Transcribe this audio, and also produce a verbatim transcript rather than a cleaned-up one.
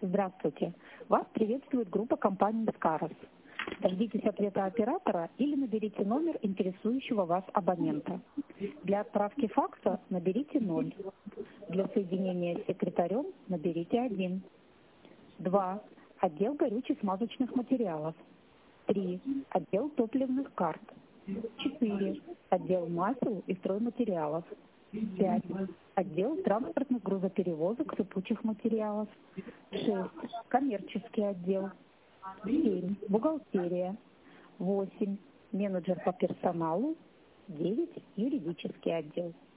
Здравствуйте. Вас приветствует группа компании «Скарос». Дождитесь ответа оператора или наберите номер интересующего вас абонента. Для отправки факса наберите ноль. Для соединения с секретарем наберите один. два. Отдел горючих смазочных материалов. три. Отдел топливных карт. четыре. Отдел масел и стройматериалов. пять. Отдел транспортных грузоперевозок сыпучих материалов. шесть. Коммерческий отдел. семь. Бухгалтерия. восемь. Менеджер по персоналу. девять. Юридический отдел.